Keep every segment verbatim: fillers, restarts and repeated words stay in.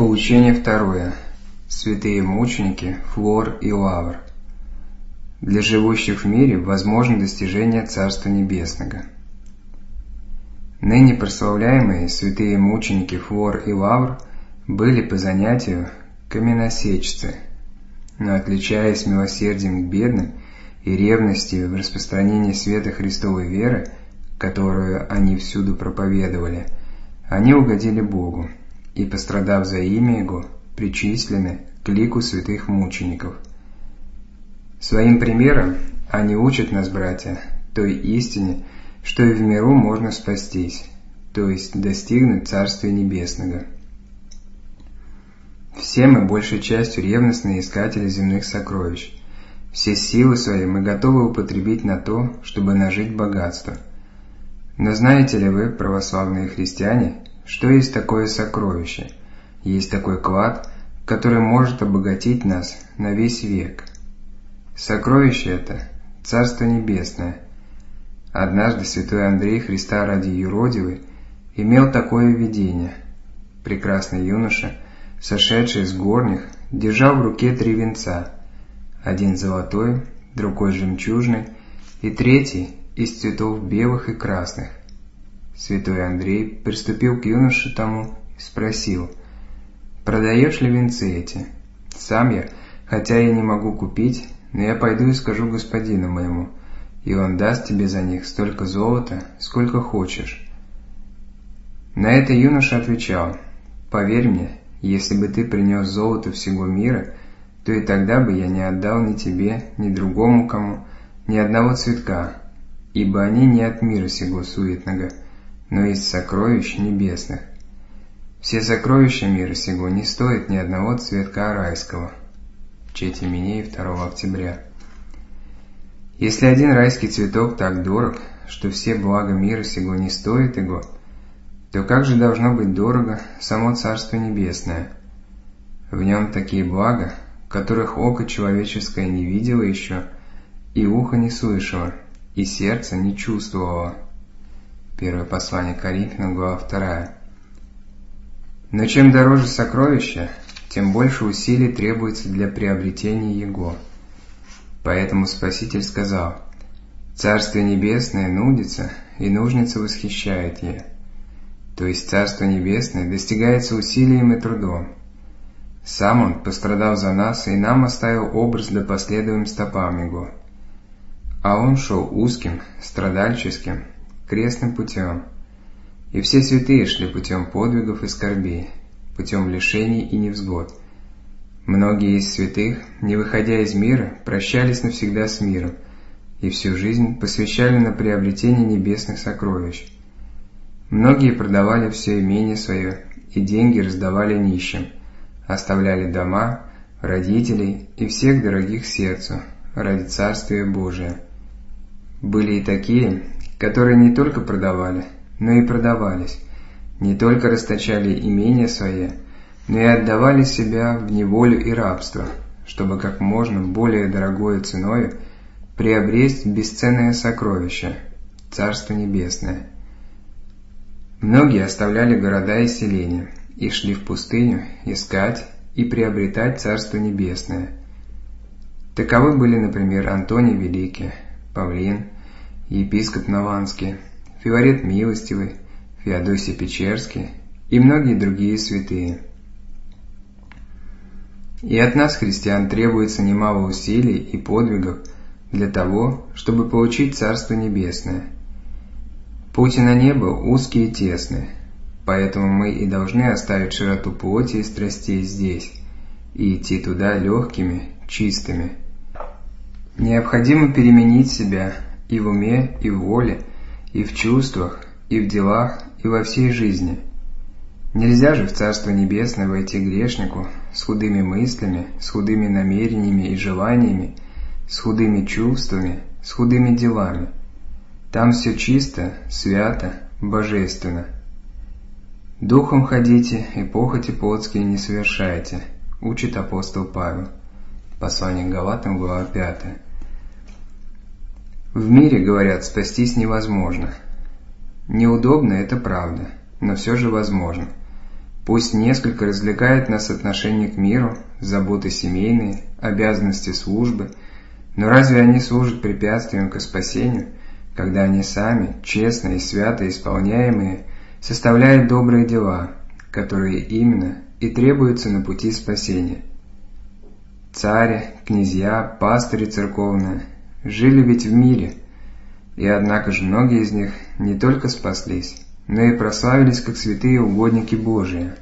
Поучение второе. Святые мученики Флор и Лавр. Для живущих в мире возможно достижение Царства Небесного. Ныне прославляемые святые мученики Флор и Лавр были по занятию каменосечцы, но, отличаясь милосердием к бедным и ревностью в распространении света Христовой веры, которую они всюду проповедовали, они угодили Богу и, пострадав за имя Его, причислены к лику святых мучеников. Своим примером они учат нас, братья, той истине, что и в миру можно спастись, то есть достигнуть Царствия Небесного. Все мы большей частью ревностные искатели земных сокровищ. Все силы свои мы готовы употребить на то, чтобы нажить богатство. Но знаете ли вы, православные христиане, что есть такое сокровище? Есть такой клад, который может обогатить нас на весь век. Сокровище это – Царство Небесное. Однажды святой Андрей, Христа ради юродивый, имел такое видение. Прекрасный юноша, сошедший с горних, держал в руке три венца, один золотой, другой жемчужный и третий из цветов белых и красных. Святой Андрей приступил к юноше тому и спросил: «Продаешь ли венцы эти? Сам я, хотя и не могу купить, но я пойду и скажу господину моему, и он даст тебе за них столько золота, сколько хочешь». На это юноша отвечал: «Поверь мне, если бы ты принес золото всего мира, то и тогда бы я не отдал ни тебе, ни другому кому, ни одного цветка, ибо они не от мира сего суетного, но из сокровищ небесных. Все сокровища мира сего не стоят ни одного цветка райского». Честь Именей, второго октября. Если один райский цветок так дорог, что все блага мира сего не стоят его, то как же должно быть дорого само Царство Небесное? В нем такие блага, которых око человеческое не видело еще, и ухо не слышало, и сердце не чувствовало. Первое послание Коринфянам, глава вторая. Но чем дороже сокровище, тем больше усилий требуется для приобретения его. Поэтому Спаситель сказал: «Царствие Небесное нудится, и нужница восхищает е». То есть Царство Небесное достигается усилием и трудом. Сам Он пострадал за нас и нам оставил образ, да последуем стопам Его. А Он шел узким, страдальческим, крестным путем. И все святые шли путем подвигов и скорбей, путем лишений и невзгод. Многие из святых, не выходя из мира, прощались навсегда с миром и всю жизнь посвящали на приобретение небесных сокровищ. Многие продавали все имение свое и деньги раздавали нищим, оставляли дома, родителей и всех дорогих сердцу ради Царствия Божия. Были и такие, которые не только продавали, но и продавались, не только расточали имения свои, но и отдавали себя в неволю и рабство, чтобы как можно более дорогою ценою приобрести бесценное сокровище – Царство Небесное. Многие оставляли города и селения и шли в пустыню искать и приобретать Царство Небесное. Таковы были, например, Антоний Великий, Павлин, епископ Наванский, Филарет Милостивый, Феодосий Печерский и многие другие святые. И от нас, христиан, требуется немало усилий и подвигов для того, чтобы получить Царство Небесное. Пути на небо узкие и тесны, поэтому мы и должны оставить широту плоти и страстей здесь и идти туда легкими, чистыми. Необходимо переменить себя и в уме, и в воле, и в чувствах, и в делах, и во всей жизни. Нельзя же в Царство Небесное войти грешнику с худыми мыслями, с худыми намерениями и желаниями, с худыми чувствами, с худыми делами. Там все чисто, свято, божественно. «Духом ходите и похоти плотские не совершайте», учит апостол Павел. Послание к Галатам, глава пятая. В мире, говорят, спастись невозможно. Неудобно, это правда, но все же возможно. Пусть несколько развлекает нас отношение к миру, заботы семейные, обязанности службы, но разве они служат препятствием к спасению, когда они сами, честно и свято исполняемые, составляют добрые дела, которые именно и требуются на пути спасения? Цари, князья, пастыри церковные жили ведь в мире, и однако же многие из них не только спаслись, но и прославились как святые угодники Божии.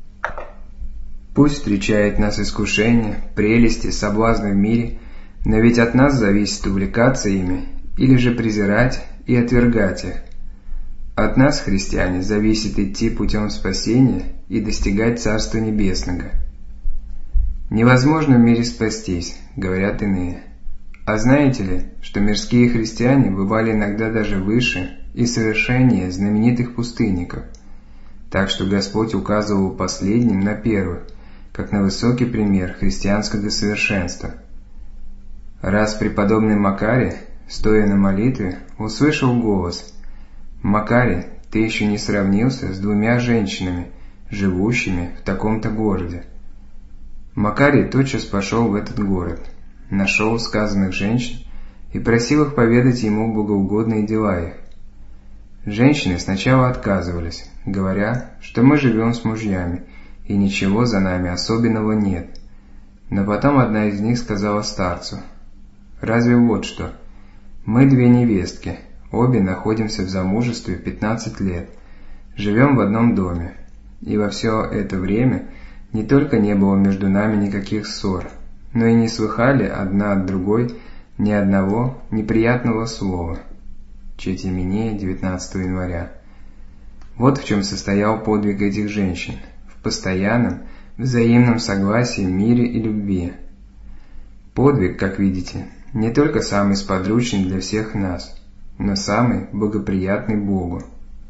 Пусть встречает нас искушение, прелести, соблазны в мире, но ведь от нас зависит увлекаться ими или же презирать и отвергать их. От нас, христиане, зависит идти путем спасения и достигать Царства Небесного. Невозможно в мире спастись, говорят иные. А знаете ли, что мирские христиане бывали иногда даже выше и совершеннее знаменитых пустынников, так что Господь указывал последним на первых, как на высокий пример христианского совершенства. Раз преподобный Макарий, стоя на молитве, услышал голос: «Макарий, ты еще не сравнился с двумя женщинами, живущими в таком-то городе». Макарий тотчас пошел в этот город, нашел сказанных женщин и просил их поведать ему богоугодные дела их. Женщины сначала отказывались, говоря, что мы живем с мужьями, и ничего за нами особенного нет. Но потом одна из них сказала старцу: «Разве вот что, мы две невестки, обе находимся в замужестве пятнадцать лет, живем в одном доме, и во все это время не только не было между нами никаких ссор, но и не слыхали одна от другой ни одного неприятного слова». Честь Именея, девятнадцатого января. Вот в чем состоял подвиг этих женщин: в постоянном, взаимном согласии, мире и любви. Подвиг, как видите, не только самый сподручный для всех нас, но самый благоприятный Богу.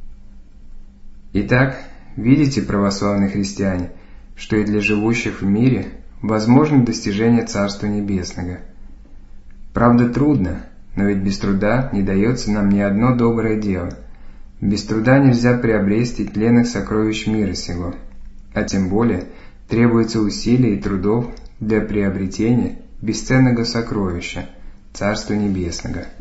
Итак, видите, православные христиане, что и для живущих в мире возможно достижение Царства Небесного. Правда, трудно, но ведь без труда не дается нам ни одно доброе дело. Без труда нельзя приобрести тленных сокровищ мира сего, а тем более требуется усилий и трудов для приобретения бесценного сокровища Царства Небесного.